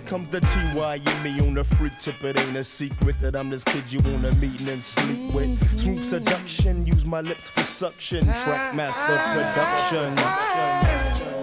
comes the T.Y. and me on the freak tip. It ain't a secret that I'm this kid you wanna meet and then sleep with. Smooth seduction, use my lips for suction. Track master production.